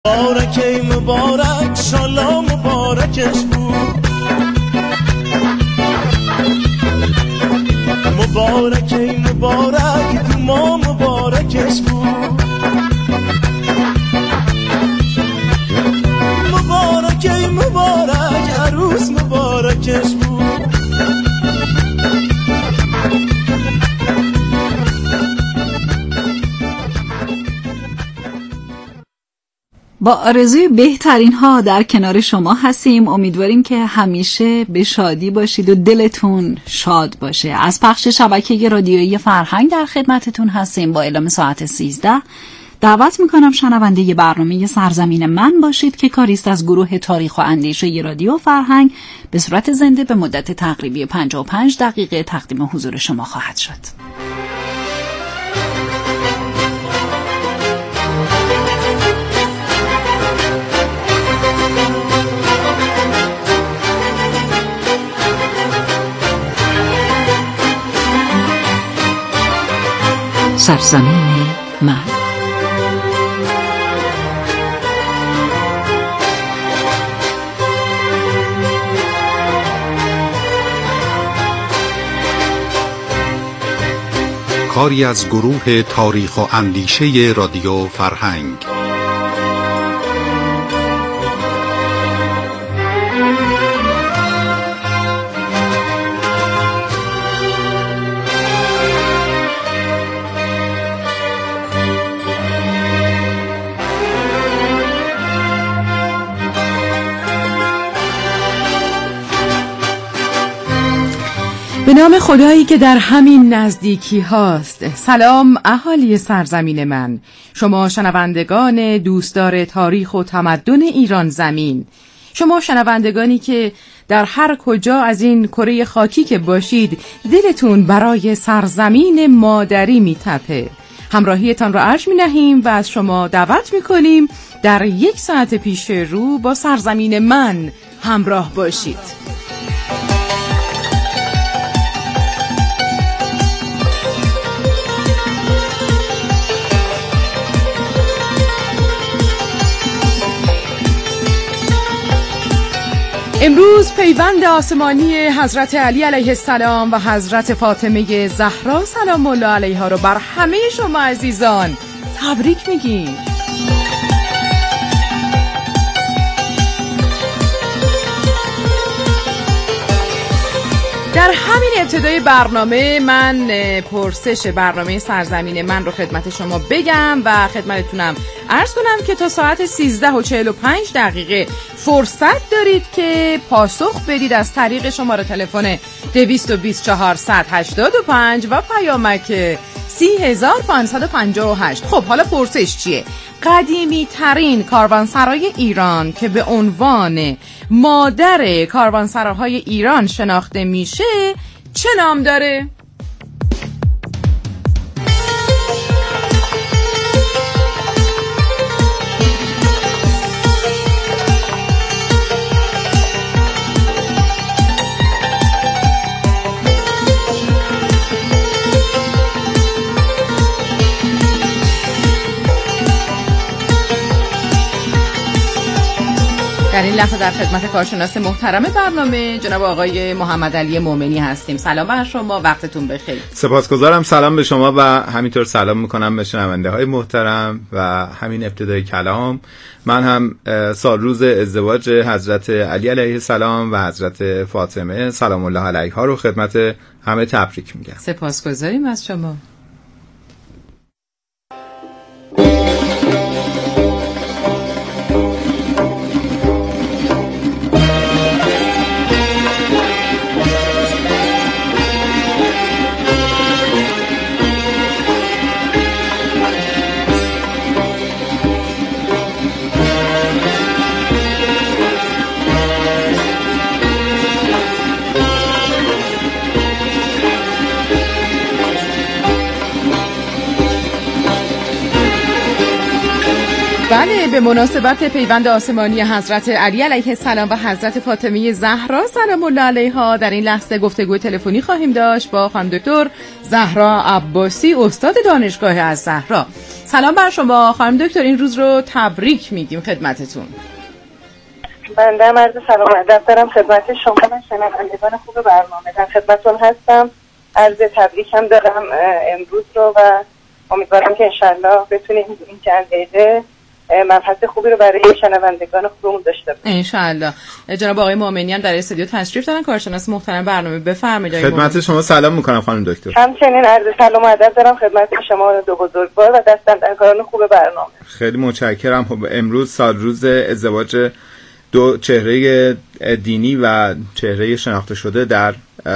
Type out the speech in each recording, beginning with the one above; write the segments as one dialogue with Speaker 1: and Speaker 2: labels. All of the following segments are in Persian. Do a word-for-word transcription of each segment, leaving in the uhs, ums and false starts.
Speaker 1: مبارک ای مبارک شالا مبارکش بود، مبارک ای مبارک تو ما مبارکش بود، مبارک ای مبارک عروس مبارکش بود.
Speaker 2: با آرزوی بهترین ها در کنار شما هستیم. امیدواریم که همیشه به شادی باشید و دلتون شاد باشه. از پخش شبکه رادیویی فرهنگ در خدمتتون هستیم. با اعلام ساعت سیزده دعوت میکنم شنونده برنامه سرزمین من باشید که کاریست از گروه تاریخ و اندیشه رادیو فرهنگ به صورت زنده به مدت تقریبی پنجاه و پنج دقیقه تقدیم حضور شما خواهد شد. سرزمین من.
Speaker 3: کاری از گروه تاریخ و اندیشه رادیو فرهنگ.
Speaker 4: به نام خدایی که در همین نزدیکی هاست. سلام اهالی سرزمین من، شما شنوندگان دوستدار تاریخ و تمدن ایران زمین، شما شنوندگانی که در هر کجا از این کره خاکی که باشید دلتون برای سرزمین مادری میتپه. همراهیتان را عرض می نهیم و از شما دعوت می کنیم در یک ساعت پیش رو با سرزمین من همراه باشید. امروز پیوند آسمانی حضرت علی علیه السلام و حضرت فاطمه زهرا سلام الله علیها رو بر همه شما عزیزان تبریک میگیم. در همین ابتدای برنامه من پرسش برنامه سرزمین من رو خدمت شما بگم و خدمتتونم عرض کنم که تا ساعت سیزده و چهل و پنج دقیقه فرصت دارید که پاسخ بدید از طریق شماره تلفن دویست و بیست چهارصد هشتاد و پنج و پیامک سی هزار و پانصد و پنجاه و هشت. خب حالا پرسش چیه؟ قدیمی ترین کاروانسرای ایران که به عنوان مادر کاروانسراهای ایران شناخته میشه چه نام داره؟ در این لحظه در خدمت کارشناس محترم برنامه جناب آقای محمد علی مومنی هستیم. سلام بر شما، وقتتون بخیر.
Speaker 5: سپاسگزارم. سلام به شما و همینطور سلام میکنم به شنونده های محترم. و همین ابتدای کلام من هم سال روز ازدواج حضرت علی علیه السلام و حضرت فاطمه سلام الله علیها رو خدمت همه تبریک میگم.
Speaker 4: سپاسگزاریم از شما. به مناسبت پیوند آسمانی حضرت علی علیه السلام و حضرت فاطمه زهرا سلام الله علیها در این لحظه گفتگو تلفنی خواهیم داشت با خانم دکتر زهرا عباسی، استاد دانشگاه الزهرا. سلام بر شما خانم دکتر، این روز رو تبریک میگیم خدمتتون.
Speaker 6: بنده هم عرض سلام ادب دارم خدمت شما و شنوندگان خوب برنامه. در خدمتتون هستم. عرض تبریک هم دارم امروز رو و امیدوارم که انشالله بتونیم این چند دقیقه مبحث خوبی رو برای شنوندگان خوبمون داشته باشیم
Speaker 4: انشالله. جناب آقای مومنی هم در استودیو تشریف دارن، کارشناس محترم برنامه. بفرمایید.
Speaker 5: خدمت شما سلام میکنم خانم دکتر.
Speaker 6: همچنین عرض سلام و ادب دارم خدمت شما دو بزرگوار و دستاندرکاران خوب برنامه.
Speaker 5: خیلی متشکرم. خب امروز سال روز ازدواج دو چهره دینی و چهره شناخته شده در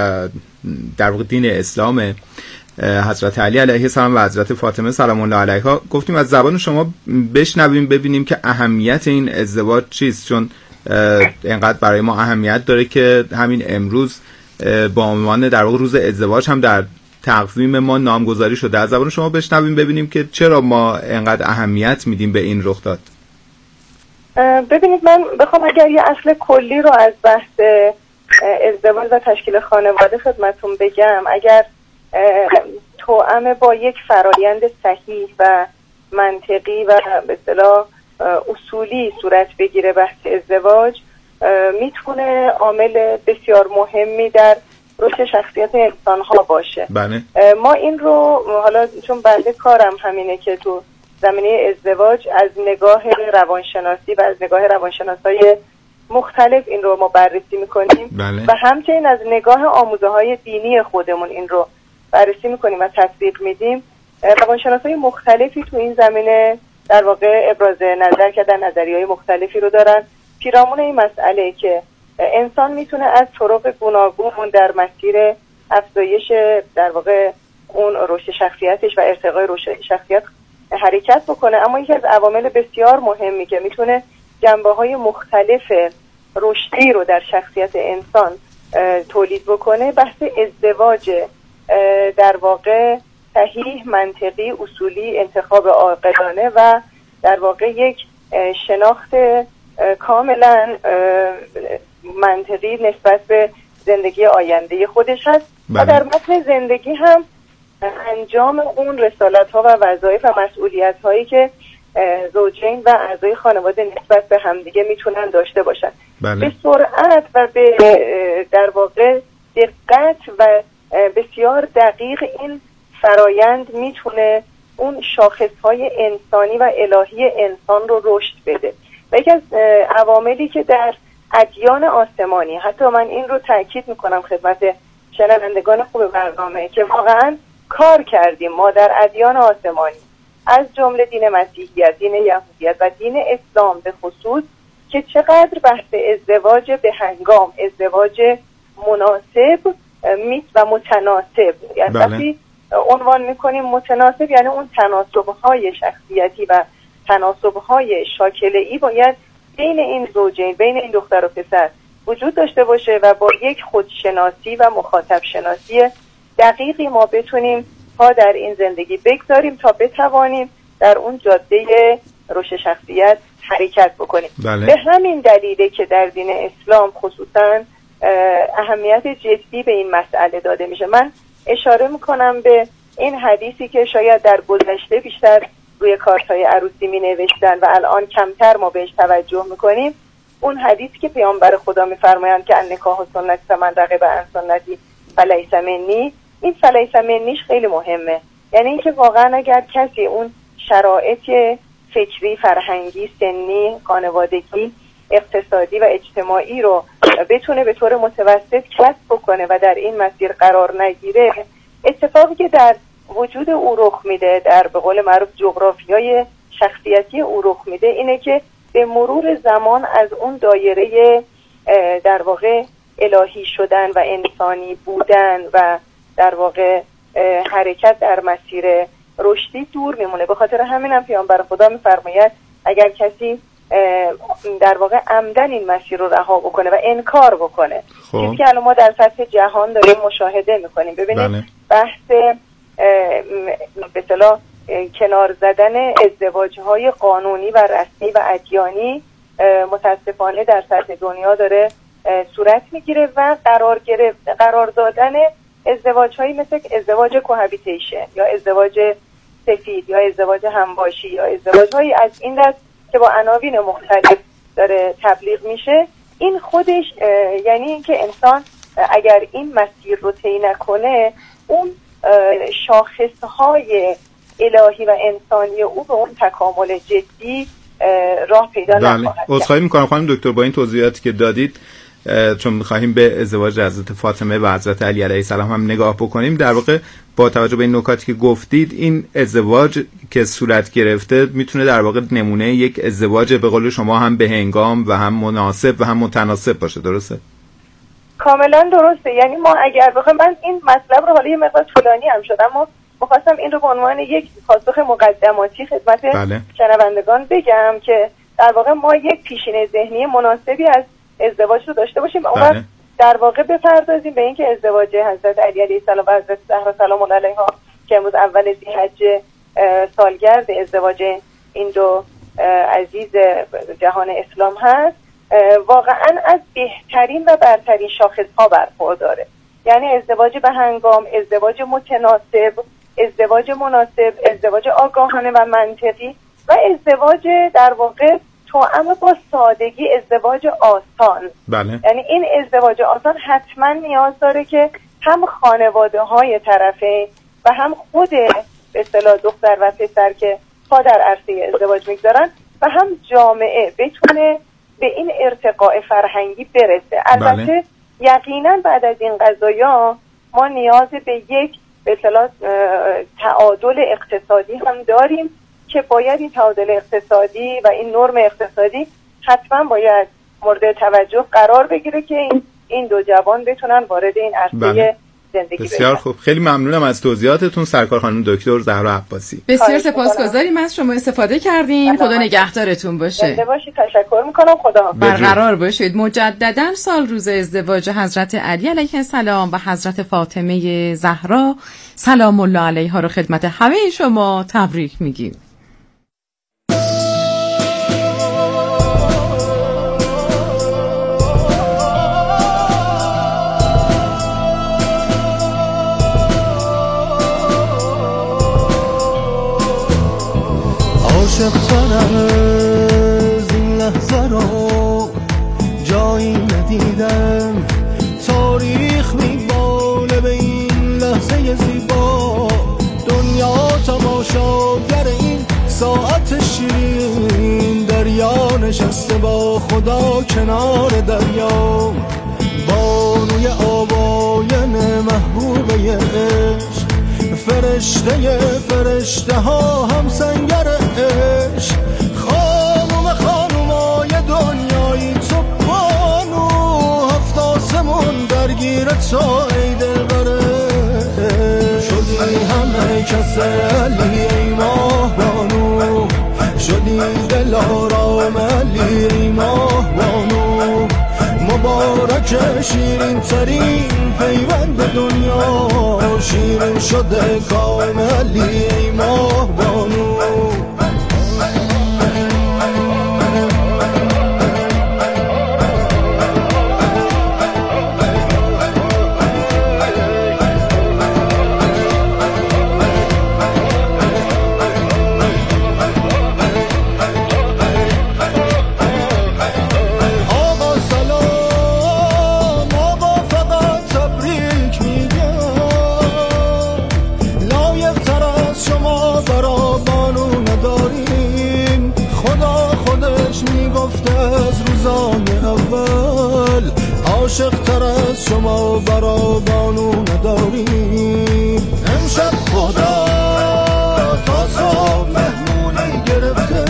Speaker 5: در واقع دین اسلام، حضرت علی علیه السلام و حضرت فاطمه سلام الله علیها. گفتیم از زبان شما بشنویم ببینیم که اهمیت این ازدواج چیست، چون اینقدر برای ما اهمیت داره که همین امروز با عنوان در واقع روز ازدواج هم در تقویم ما نامگذاری شده. از زبان شما بشنویم ببینیم که چرا ما اینقدر اهمیت میدیم به این رخداد.
Speaker 6: ببینید، من بخوام اگر یه اصل کلی رو از بحث ازدواج و تشکیل خانواده خدمتون بگم، اگر توأم با یک فرایند صحیح و منطقی و به اصطلاح اصولی صورت بگیره بحث ازدواج، میتونه عامل بسیار مهمی در رشد شخصیت انسان ها باشه.
Speaker 5: بله.
Speaker 6: ما این رو حالا چون بنده کارم همینه که تو زمینه ازدواج از نگاه روانشناسی و از نگاه روانشناسای مختلف این رو ما بررسی میکنیم.
Speaker 5: بله.
Speaker 6: و همچنین از نگاه آموزه های دینی خودمون این رو بررسی میکنیم و تطبیق میدیم. روانشناسای مختلفی تو این زمینه در واقع ابراز نظر کردن، نظریه‌های مختلفی رو دارن پیرامون این مسئله که انسان میتونه از طرق گوناگون در مسیر افزایش در واقع اون رشد شخصیتش و ارتقای رشد شخصیت حرکت بکنه، اما یکی از عوامل بسیار مهمی که میتونه جنبه‌های مختلف رشدی رو در شخصیت انسان تولید بکنه بحث ازدواج در واقع صحیح، منطقی، اصولی، انتخاب عاقلانه و در واقع یک شناخت کاملا منطقی نسبت به زندگی آینده خودش هست. بله. و در متن زندگی هم انجام اون رسالت‌ها و وظایف و مسئولیت‌هایی که زوجین و اعضای خانواده نسبت به همدیگه میتونن داشته باشن.
Speaker 5: بله.
Speaker 6: به سرعت و به در واقع دقت و بسیار دقیق این فرایند میتونه اون شاخص‌های انسانی و الهی انسان رو رشد بده. و یکی از عواملی که در ادیان آسمانی، حتی من این رو تاکید میکنم خدمت شنوندگان خوب برنامه، که واقعا کار کردیم ما در ادیان آسمانی از جمله دین مسیحیت، دین یهودیت و دین اسلام به خصوص، که چقدر بحث ازدواج به هنگام، ازدواج مناسب میت و متناسب، یعنی وقتی عنوان میکنیم متناسب یعنی اون تناسب‌های شخصیتی و تناسب‌های شاکله‌ای باید بین این زوجین، بین این دختر و پسر وجود داشته باشه و با یک خودشناسی و مخاطب شناسی دقیقی ما بتونیم پا در این زندگی بگذاریم تا بتوانیم در اون جاده رشد شخصیت حرکت بکنیم.
Speaker 5: بله.
Speaker 6: به همین دلیله که در دین اسلام خصوصا اهمیت جدی به این مسئله داده میشه. من اشاره میکنم به این حدیثی که شاید در گذشته بیشتر روی کارت‌های عروسی می نوشتن و الان کمتر ما بهش توجه میکنیم. اون حدیثی که پیامبر خدا میفرمایند که النکاح و سنت فمن رغب عن سنتی فلیس منی، این فلیس منیش خیلی مهمه. یعنی اینکه واقعا اگر کسی اون شرایط فکری، فرهنگی، سنی، خانوادگی، اقتصادی و اجتماعی رو بتونه به طور متوسط کسب بکنه و در این مسیر قرار نگیره، اتفاقی که در وجود او رخ میده، در به قول معروف جغرافیای شخصیتی او رخ میده، اینه که به مرور زمان از اون دایره در واقع الهی شدن و انسانی بودن و در واقع حرکت در مسیر رشدی دور میمونه. به خاطر همینم پیامبر خدا میفرماید اگر کسی در واقع عمدن این مسیر رو رها بکنه و انکار بکنه، چیزی که الان ما در سطح جهان داریم مشاهده میکنیم. ببینید بله. بحث به اصطلاح کنار زدن ازدواج‌های قانونی و رسمی و ادیانی متاسفانه در سطح دنیا داره صورت میگیره و قرار گرفت قرار دادن ازدواج‌هایی مثل ازدواج کوهابیتیشن یا ازدواج سفید یا ازدواج همباشی یا ازدواج‌هایی از این دست که با عناوین مختلف داره تبلیغ میشه، این خودش یعنی اینکه انسان اگر این مسیر رو طی نکنه اون شاخصهای الهی و انسانی او به اون تکامل جدی راه پیدا نخواهد کرد.
Speaker 5: عذرخواهی میکنم خانم دکتر با این توضیحاتی که دادید، چون می‌خواهیم به ازدواج حضرت فاطمه و حضرت علی علیه السلام هم نگاه بکنیم، در واقع با توجه به این نکاتی که گفتید این ازدواج که صورت گرفته میتونه در واقع نمونه یک ازدواج به قول شما هم به هنگام و هم مناسب و هم متناسب باشه، درسته؟
Speaker 6: کاملا درسته. یعنی ما اگر بخوایم، من این مطلب رو حالا یه مقدار طولانی هم شدم اما می‌خواستم این رو به عنوان یک پاسخ مقدماتی خدمت
Speaker 5: بله.
Speaker 6: شنوندگان بگم که در واقع ما یک پیشینه ذهنی مناسبی از ازدواج رو داشته باشیم. اون وقت در واقع بپردازیم به اینکه ازدواج حضرت علی علیه السلام و حضرت زهرا سلام الله علیها که امروز اول ذی‌حجه سالگرد ازدواج این دو عزیز جهان اسلام هست، واقعا از بهترین و برترین شاخص‌ها برخورداره. یعنی ازدواج به هنگام، ازدواج متناسب، ازدواج مناسب، ازدواج آگاهانه و منطقی و ازدواج در واقع توأم با سادگی، ازدواج آسان.
Speaker 5: بله.
Speaker 6: یعنی این ازدواج آسان حتما نیاز داره که هم خانواده های طرفین و هم خود به اصطلاح دختر و پسر که پا در عرصه ازدواج میگذارن و هم جامعه بتونه به این ارتقاء فرهنگی برسه. البته
Speaker 5: بله.
Speaker 6: یقینا بعد از این قضایا ما نیاز به یک به اصطلاح تعادل اقتصادی هم داریم که باید این تعادل اقتصادی و این نرم اقتصادی حتما باید مورد توجه قرار بگیره که این این دو جوان بتونن وارد این عرصه
Speaker 5: بله.
Speaker 6: زندگی
Speaker 5: بسیار خوب. خیلی ممنونم از توضیحاتتون سرکار خانم دکتر زهرا عباسی.
Speaker 4: بسیار سپاسگزاریم از شما، استفاده کردیم. خدا نگهدارتون باشه.
Speaker 6: زنده باشید. تشکر میکنم. خدا
Speaker 4: برقرار باشید. مجددا سال روز ازدواج حضرت علی علیه السلام و حضرت فاطمه زهرا سلام الله علیها رو خدمت همه شما تبریک میگیم.
Speaker 1: عاشق‌تر از این لحظه رو جایی ندیدم، تاریخ میباله به این لحظه زیبا، دنیا تماشاگر این ساعت شیرین، دریا نشسته با خدا کنار دریا، بانوی آواین محبوبه عشق، فرشته فرشته ها هم سنگر عشق، خانوم خانومای دنیایی تو بانو، هفت آسمون درگیر تو ای دلبره، شدی همه کس علی ای ماه بانو، شدی دل آرام علی ای ماه بانو، مبارک شیرین ترین پیوند دنیا، شیرین شده کام علی ای ماه بانو. عاشق تر از شما برا بانو نداریم، امشب خدا تا صبح مهمونی گرفته،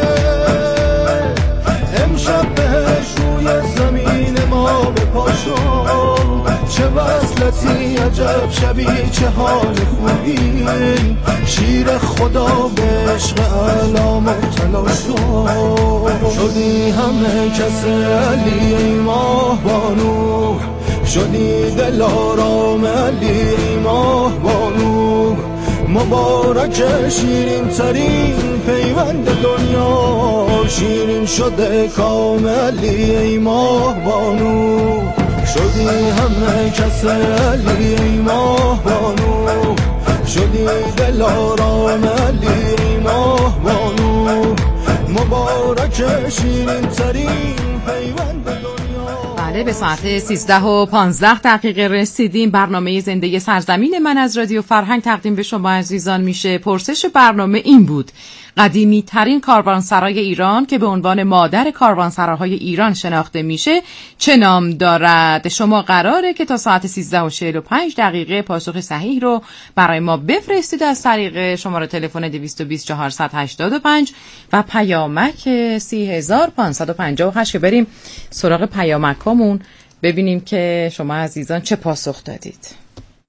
Speaker 1: امشب بهش روی زمین ما بپاشو، چه وصلتی عجب شبی چه حال خوبی، شیر خدا به عشق علام و تلاشو، شدی همه کس علی ای ماه بانو، شدی دل آرام علی ای ماه بانو، مبارک شیرین ترین پیوند دنیا، شیرین شده کاملی ای ماه بانو، شدی همه کس علی ای ماه بانو، شدی دل آرام علی ای ماه بانو، مبارک شیرین ترین پیوند دنیا.
Speaker 4: بله، به ساعت سیزده و پانزده دقیقه رسیدیم. برنامه زنده سرزمین من از رادیو فرهنگ تقدیم به شما عزیزان میشه. پرسش برنامه این بود: قدیمی ترین کاروانسرای ایران که به عنوان مادر کاروانسراهای ایران شناخته میشه چه نام دارد؟ شما قراره که تا ساعت سیزده و چهل و پنج دقیقه پاسخ صحیح رو برای ما بفرستید از طریق شماره تلفن دویست و بیست چهارصد و هشتاد و پنج و پیامک سی هزار و پانصد و پنجاه و هشت که بریم سراغ پیامکامون ببینیم که شما عزیزان چه پاسخ دادید.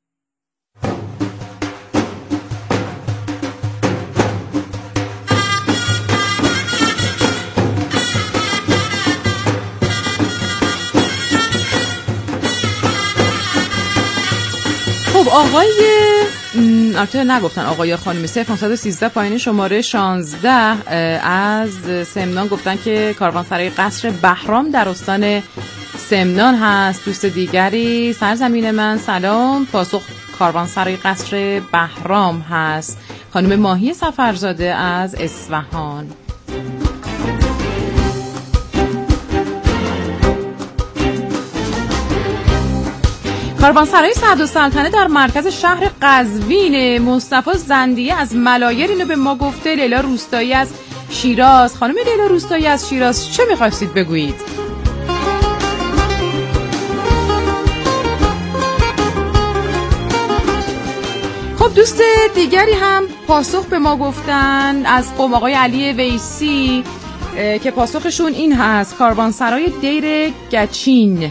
Speaker 4: خب آقای البته نگفتن آقای یا خانم صفر نهصد و سیزده پایین شماره شانزده از سمنان گفتن که کاروانسرای قصر بهرام در استان سمنان هست. دوست دیگری: سرزمین من سلام، پاسخ کاروانسرای قصر بهرام هست. خانم ماهی سفرزاده از اصفهان. کاروانسرای صدرالسلطنه در مرکز شهر قزوین. مصطفی زندیه از ملایر اینو به ما گفته. لیلا روستایی از شیراز. خانم لیلا روستایی از شیراز چه می‌خواستید بگویید؟ خب دوست دیگری هم پاسخ به ما گفتن از قم، آقای علی ویسی، که پاسخشون این هست: کاروانسرای دیر گچین.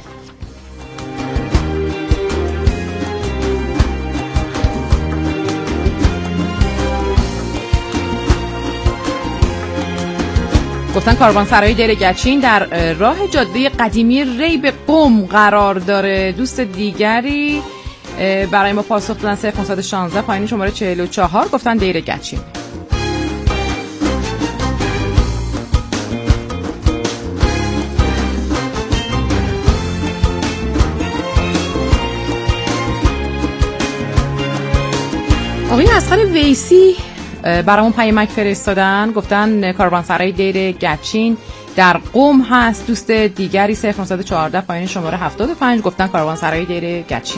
Speaker 4: گفتن کاروانسرای دیر گچین در راه جاده قدیمی ری به قم قرار داره. دوست دیگری برای ما پاسخ دادن صفر پانصد و شانزده پایین شماره چهل و چهار گفتن دیر گچین. آقای اصغر ویسی برامون پیامک فرستادن، گفتن کاروانسرای دیر گچین در قم هست. دوست دیگری صفر نهصد و چهارده پایین شماره هفتاد و پنج گفتن کاروانسرای دیر گچین.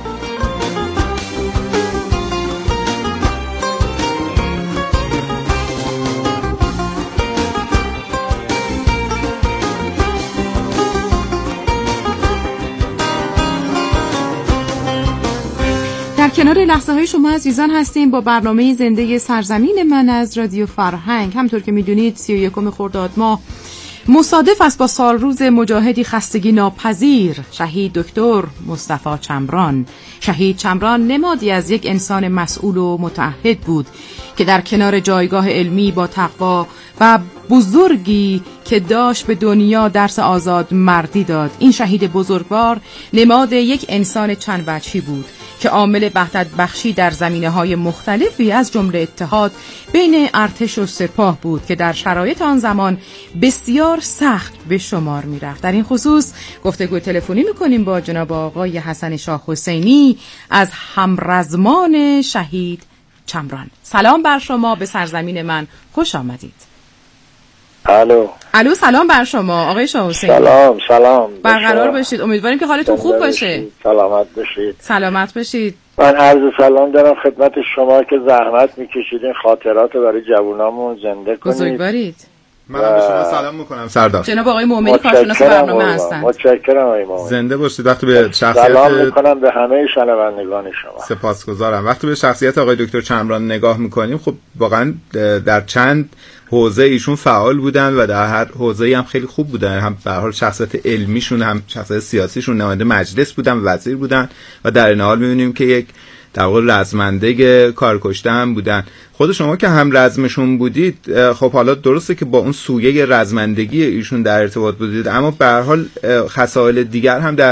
Speaker 4: در کنار لحظه های شما عزیزان هستیم با برنامه زنده سرزمین من از رادیو فرهنگ. همطور که میدونید سی و یکم خرداد ماه مصادف است با سال روز مجاهدی خستگی ناپذیر، شهید دکتر مصطفی چمران. شهید چمران نمادی از یک انسان مسئول و متعهد بود که در کنار جایگاه علمی با تقوا و بزرگی که داشت به دنیا درس آزاد مردی داد. این شهید بزرگوار نماد یک انسان چند وجهی بود که عامل وحدت بخشی در زمینه‌های مختلفی از جمله اتحاد بین ارتش و سپاه بود که در شرایط آن زمان بسیار سخت به شمار می‌رفت. در این خصوص گفتگو تلفنی می‌کنیم با جناب آقای حسن شاه حسینی از همرزمان شهید چمران. سلام بر شما، به سرزمین من خوش آمدید.
Speaker 7: الو
Speaker 4: الو سلام بر شما آقای شاه حسینی.
Speaker 7: سلام سلام،
Speaker 4: برقرار باشید. امیدواریم که حالتون خوب باشه.
Speaker 7: سلامت باشید.
Speaker 4: سلامت باشید.
Speaker 7: من عرض سلام دارم خدمت شما که زحمت میکشید این خاطرات رو برای جوانامون زنده کنید.
Speaker 4: بزرگوارید.
Speaker 5: منم به شما سلام میکنم سردار.
Speaker 4: جناب آقای مومنی کارشناس برنامه هستند.
Speaker 7: متشکرم آقای مومنی.
Speaker 5: زنده باشید. وقتی به شخصیت
Speaker 7: سلام میکنم به همه شنوندگان شما.
Speaker 5: سپاسگزارم. وقتی به شخصیت آقای دکتر چمران نگاه میکنیم خب واقعا در چند حوزه ایشون فعال بودن و در هر حوزه‌ای هم خیلی خوب بودن. هم به هر حال شخصیت علمیشون هم شخصیت سیاسیشون نماینده مجلس بودن، وزیر بودن و در این حال می‌بینیم که یک در واقع رزمنده کارکشته هم بودن. خود شما که هم رزمشون بودید، خب حالا درسته که با اون سویه رزمندگی ایشون در ارتباط بودید، اما به هر حال خصایل دیگر هم در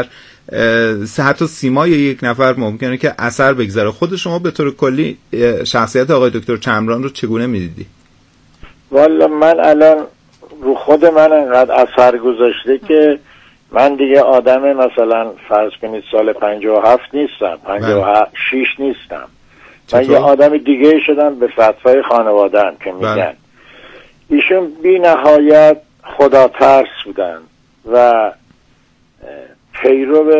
Speaker 5: حتی سیمای یک نفر ممکنه که اثر بگذاره. خود شما به طور کلی شخصیت آقای دکتر چمران رو چگونه میدیدی؟
Speaker 7: والا من الان رو خود من انقدر اثر گذاشته که من دیگه آدم مثلا فرض کنید سال پنجاه و هفت نیستم، پنجاه و شش نیستم. من یه آدم دیگه شدم به فتوای خانواده‌ام که میگن. بله. ایشون بی نهایت خدا ترس بودن و پیرو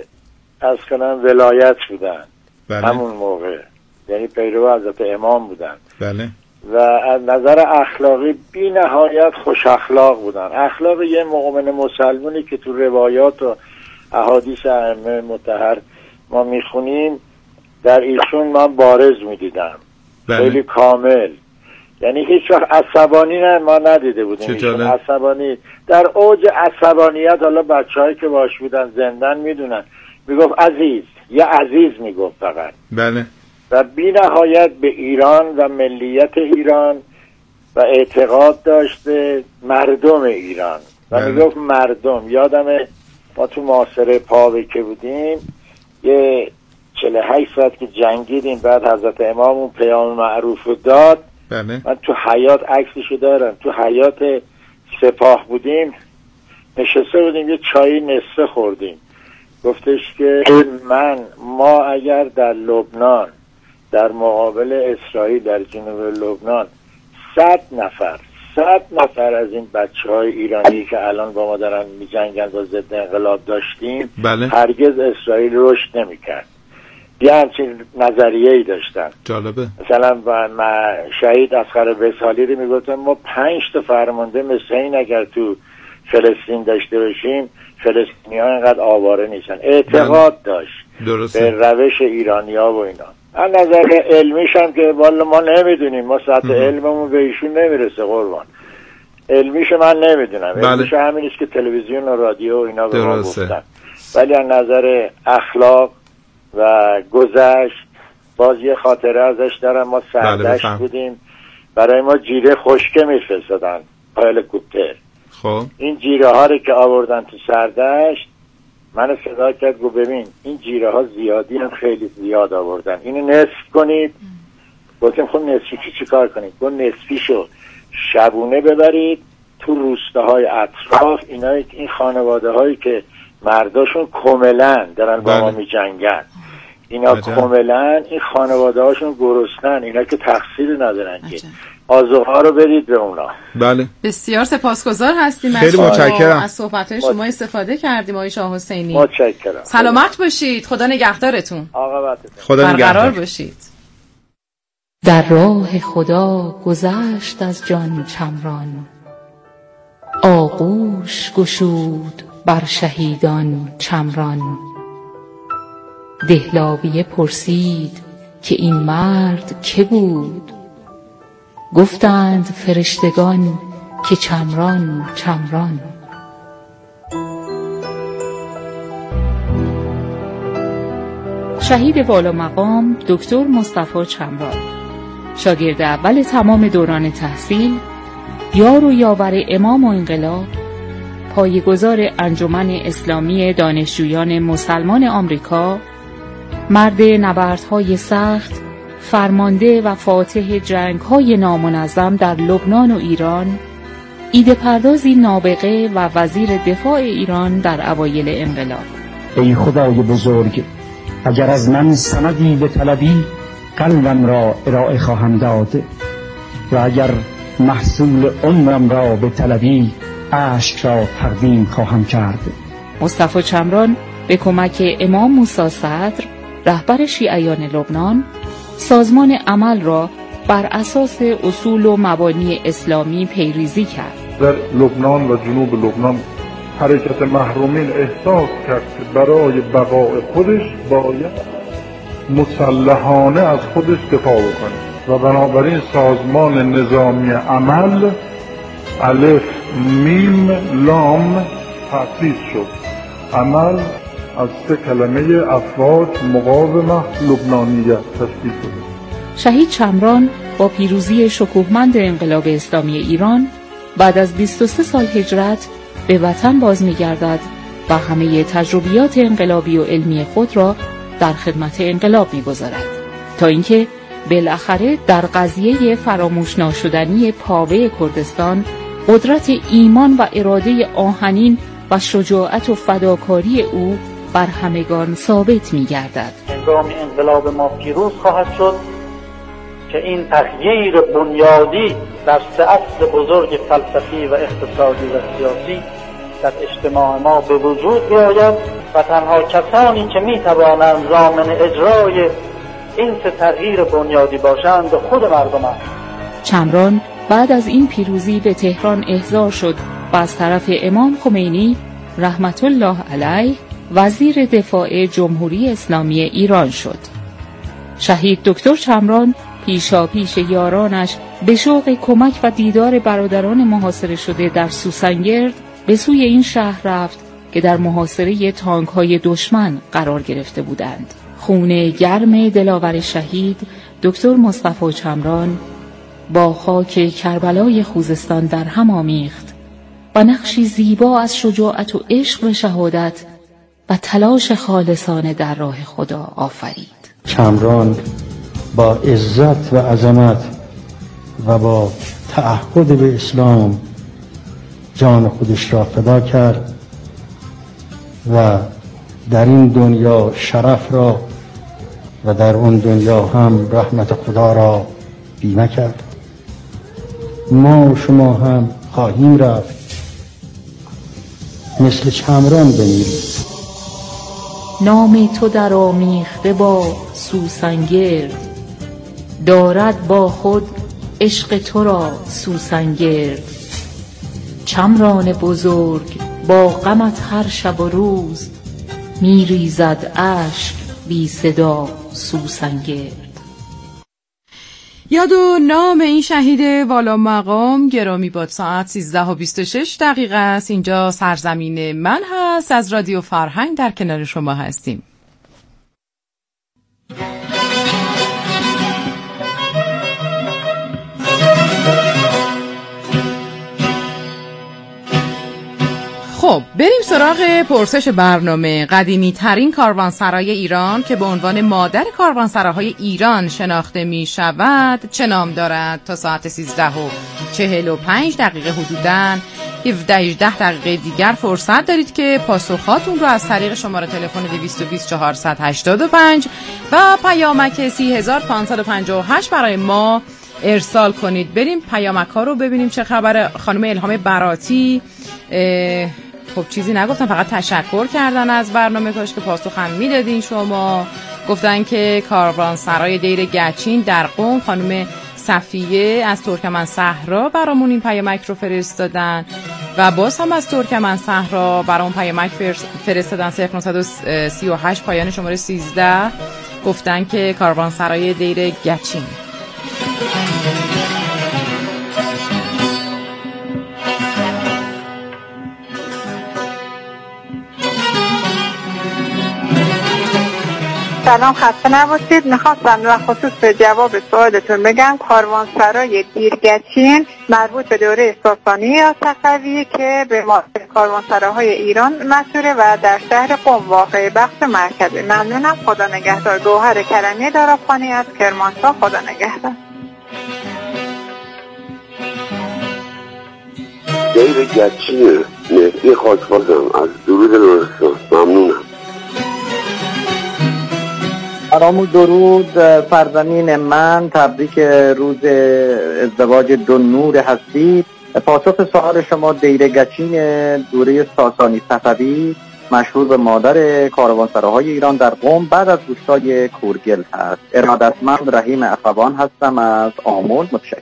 Speaker 7: از کنم ولایت بودن. بله. همون موقع یعنی پیرو حضرت امام بودن.
Speaker 5: بله.
Speaker 7: و از نظر اخلاقی بی نهایت خوش اخلاق بودن. اخلاق یه مؤمن مسلمانی که تو روایات و احادیث ائمه مطهر ما میخونیم در ایشون من بارز میدیدم. بله. خیلی کامل، یعنی هیچ وقت عصبانی نه ما ندیده بودیم. ایشون عصبانی در اوج عصبانیت، حالا بچه‌هایی که باش بودن زندن میدونن، میگفت عزیز، یه عزیز میگفت فقط.
Speaker 5: بله.
Speaker 7: و بی نهایت به ایران و ملیت ایران و اعتقاد داشته مردم ایران و بله. میگفت مردم. یادم ما تو محاصره پاوه که بودیم یه چهل و هشت ساعت که جنگیدیم، بعد حضرت امام اون پیام معروف رو داد.
Speaker 5: بله.
Speaker 7: من تو حیات عکسشو دارم، تو حیات سپاه بودیم نشسته بودیم یه چای نصفه خوردیم. گفتش که من ما اگر در لبنان در مقابل اسرائیل در جنوب لبنان صد نفر صد نفر از این بچه های ایرانی که الان با ما دارن می جنگن و ضد انقلاب داشتیم،
Speaker 5: بله.
Speaker 7: هرگز اسرائیل رشد نمی کرد. یه همچین نظریه‌ای داشتن.
Speaker 5: جالبه.
Speaker 7: مثلا من شهید اصغر وصالی رو میگفتن ما پنج تا فرمانده مثل این اگر تو فلسطین داشته باشیم فلسطینی ها اینقدر آواره نیستن. اعتقاد داشت
Speaker 5: درسته.
Speaker 7: به روش ایرانی ها و اینا. از نظر علمیش هم که والا ما نمیدونیم، ما سطح علممون به ایشون نمیرسه قربان. علمیش من نمیدونم. بله. علمیش همینیست که تلویزیون و رادیو و اینا به ما گفتن. ولی از نظر اخلاق و گذشت باز یه خاطره ازش دارم. ما سردشت بله بودیم، برای ما جیره خشکه میفرستادن هلیکوپتر.
Speaker 5: خب
Speaker 7: این جیره ها رو که آوردن تو سردشت من صدا کرد گو ببین این جیره ها زیادی هم خیلی زیاد آوردن، اینو نصف کنید. گفتم خب نصفی چی چی کار کنید؟ گفت نصفیشو شبونه ببرید تو روستاهای اطراف، اینا این خانواده هایی که مرداشون کاملا دارن با ما می جنگن، اینا کاملا این خانواده هاشون گرسنن، اینا که تقصیر ندارن که آذوقها رو بدید به اونا.
Speaker 5: بله.
Speaker 4: بسیار سپاسگزار هستیم.
Speaker 5: خیلی متشکرم.
Speaker 4: از صحبت‌های شما استفاده کردیم آقای شاه حسینی.
Speaker 7: متشکرم.
Speaker 4: سلامت باشید. خدا نگهدارتون.
Speaker 7: عاقبتتون.
Speaker 5: خدا نگهدار
Speaker 4: باشید.
Speaker 2: در راه خدا گذشت از جان چمران، آغوش گشود بر شهیدان چمران. دهلابیه پرسید که این مرد که بود؟ گفتند فرشتگان که چمران چمران. شهید والا مقام دکتر مصطفی چمران، شاگرد اول تمام دوران تحصیل، یار و یاور امام و انقلاب، پایه‌گذار انجمن اسلامی دانشجویان مسلمان آمریکا، مرد نبردهای سخت، فرمانده و فاتح جنگ‌های نامنظم در لبنان و ایران، ایده پردازی نابغه و وزیر دفاع ایران در اوایل انقلاب.
Speaker 8: ای خدای بزرگ، اگر از من سندی به طلبی قلبم را ارائه خواهم داد و اگر محصول عمرم را به طلبی اشک را تقدیم خواهم کرد.
Speaker 2: مصطفی چمران به کمک امام موسی صدر، رهبر شیعیان لبنان، سازمان عمل را بر اساس اصول و مبانی اسلامی پیریزی کرد.
Speaker 9: در لبنان و جنوب لبنان حرکت محرومین احساس کرد که برای بقای خودش باید مسلحانه از خودش دفاع بکنه و بنابراین سازمان نظامی عمل الف میم لام تأسیس شد. عمل از سه کلمه افواج مقاومه لبنانیت تشکیل شده.
Speaker 2: شهید چمران با پیروزی شکوهمند انقلاب اسلامی ایران بعد از بیست و سه سال هجرت به وطن باز می‌گردد
Speaker 10: و همه تجربیات انقلابی و علمی خود را در خدمت انقلاب می‌گذارد تا اینکه بالاخره در قضیه فراموش ناشدنی پاوه کردستان قدرت ایمان و اراده آهنین و شجاعت و فداکاری او بر همگان ثابت می‌گردد.
Speaker 11: هنگام انقلاب ما پیروز خواهد شد که این تغییر بنیادی در سه اصل بزرگ فلسفی و اقتصادی و سیاسی در اجتماع ما به وجود بیاید و تنها کسانی که می‌توانند ضامن اجرای این سه تغییر بنیادی باشند خود مردم است.
Speaker 10: چمران بعد از این پیروزی به تهران احضار شد و از طرف امام خمینی رحمت الله علیه وزیر دفاع جمهوری اسلامی ایران شد. شهید دکتر چمران پیشا پیش یارانش به شوق کمک و دیدار برادران محاصره شده در سوسنگرد به سوی این شهر رفت که در محاصره تانک‌های دشمن قرار گرفته بودند. خون گرم دلاور شهید دکتر مصطفی چمران با خاک کربلای خوزستان در هم آمیخت و نقشی زیبا از شجاعت و عشق و شهادت و تلاش خالصانه در راه خدا آفرید.
Speaker 8: چمران با عزت و عظمت و با تعهد به اسلام جان خودش را فدا کرد و در این دنیا شرف را و در اون دنیا هم رحمت خدا را بیمه کرد. ما و شما هم خواهیم رفت مثل چمران بمیریم.
Speaker 10: نام تو در آمیخته با سوسنگرد، دارد با خود عشق تو را سوسنگرد. چمران بزرگ با غمت هر شب و روز، میریزد اشک بی صدا سوسنگرد.
Speaker 4: یاد و نام این شهید والا مقام گرامی باد. ساعت سیزده و بیست و شش دقیقه است. اینجا سرزمین من هست. از رادیو فرهنگ در کنار شما هستیم. خب بریم سراغ پرسش برنامه. قدیمی ترین کاروانسرای ایران که به عنوان مادر کاروانسراهای ایران شناخته می شود چه نام دارد؟ تا ساعت سیزده و چهل و پنج دقیقه حدوداً هفده هجده دقیقه دیگر فرصت دارید که پاسخاتون رو از طریق شماره تلفن دویست و بیست چهارصد و هشتاد و پنج و پیامک سی هزار و پانصد و پنجاه و هشت برای ما ارسال کنید. بریم پیامک ها رو ببینیم چه خبر. خانم الهام براتی خب چیزی نگفتن، فقط تشکر کردن از برنامه، کاش که پاسخ هم میدادین شما. گفتن که کاروانسرای دیر گچین در قم، خانم صفیه از ترکمن صحرا برامون این پیامک رو فرستادن و باز هم از ترکمن صحرا برامون پیامک فرستادن صفر نهصد و سی و هشت پایان شماره سیزده. گفتن که کاروانسرای دیر گچین.
Speaker 12: سلام، خسته نباشید. میخواستم در خصوص به جواب سوالتون بگم کاروانسرای دیرگچین مربوط به دوره ساسانی یا صفوی که به مادر کاروانسراهای ایران مشهوره و در شهر قم واقع بخش مرکزی. ممنونم. خدا نگهدار. گوهر کرمی دارافخانی از کرمانشاه. خدا نگهدار.
Speaker 13: دیرگچین مهدی خاکبازم از درود لرستان. ممنونم.
Speaker 11: سلام و درود فرزمین من، تبریک روز ازدواج دو نور هستی. پاسخ سوال شما دیرگچین دوره ساسانی صفوی مشهور به مادر کاروانسراهای ایران در قم بعد از روستای کورگل هست. ارادتمند رحیم اخوان هستم از آمل. متشکرم.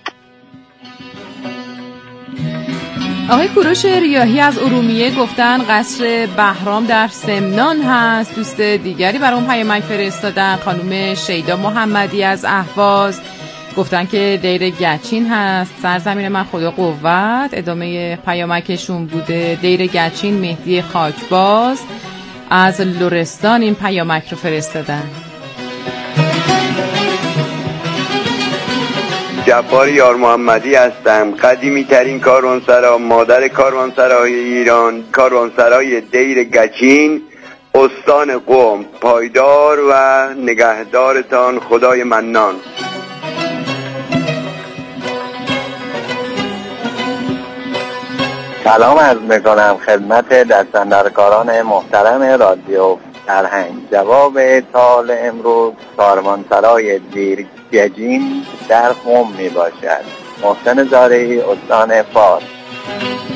Speaker 4: آقای کوروش ریاحی از ارومیه گفتن قصر بهرام در سمنان هست. دوست دیگری برای اون پیامک فرستادن. خانم شیدا محمدی از اهواز گفتن که دیر گچین هست. سرزمین من خدا قوت. ادامه پیامکشون بوده. دیر گچین مهدی خاکباز از لرستان این پیامک رو فرستادن.
Speaker 14: جبار یار محمدی هستم. قدیمی ترین کاروانسرا، مادر کاروانسرای ایران، کاروانسرای دیر گچین، استان قم. پایدار و نگهدارتان خدای منان.
Speaker 11: سلام عرض میکنم خدمت دستاندرکاران محترم رادیو فرهنگ. جواب سال امروز کاروانسرای دیر گچین در قم می باشد. محسن زارعی، استان فارس.